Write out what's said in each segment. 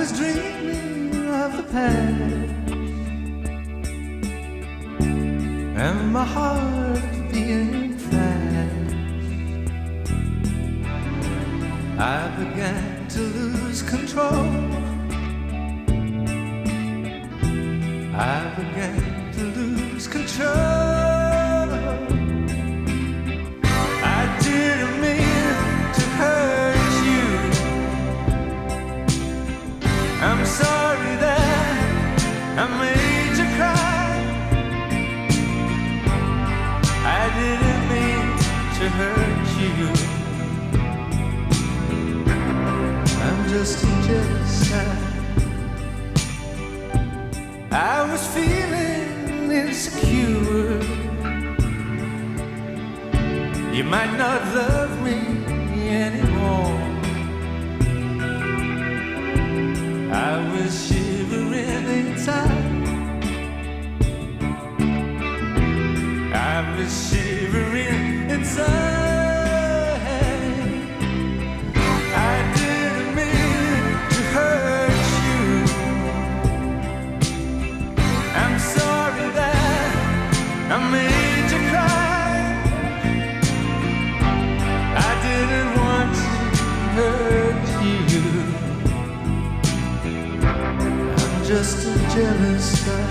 was dreaming of the past, and my heart beating fast. I began to lose control. I began to lose control. I didn't mean to hurt you. I'm sorry that I made you cry. I didn't mean to hurt you. I'm just a jealous guy. I was feeling insecure. You might not love me anymore. I was shivering inside. I was shivering inside. I didn't mean to hurt you. I'm sorry that I made you cry. I didn't want to hurt you. I'm just a jealous guy.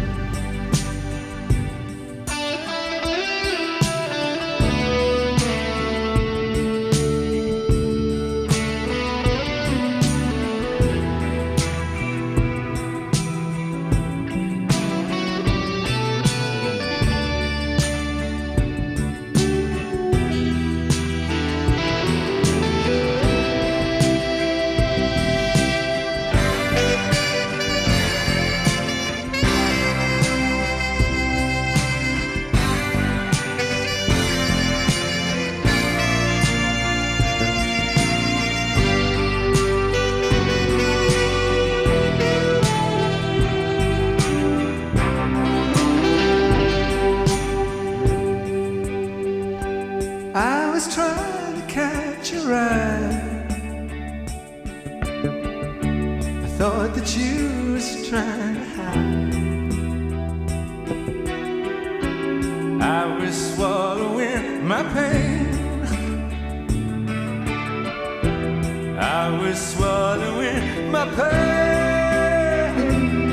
I was trying to catch your eye. I thought that you was trying to hide. I was swallowing my pain. I was swallowing my pain.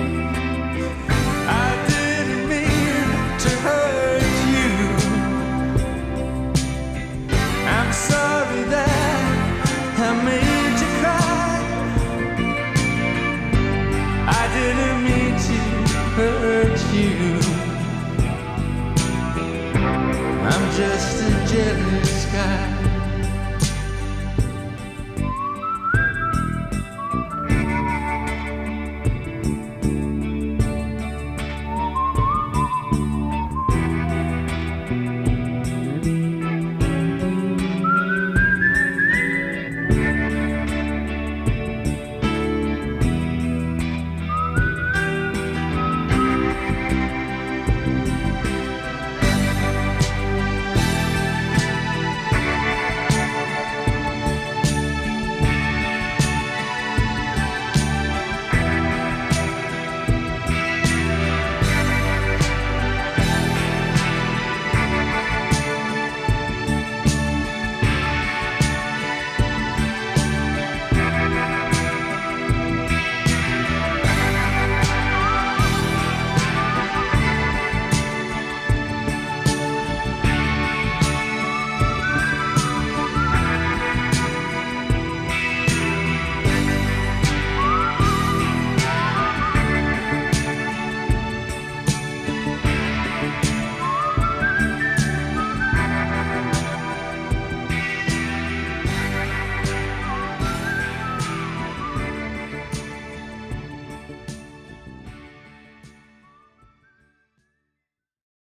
I didn't mean to hurt you. I'm sorry that I made you cry. I didn't mean to hurt you.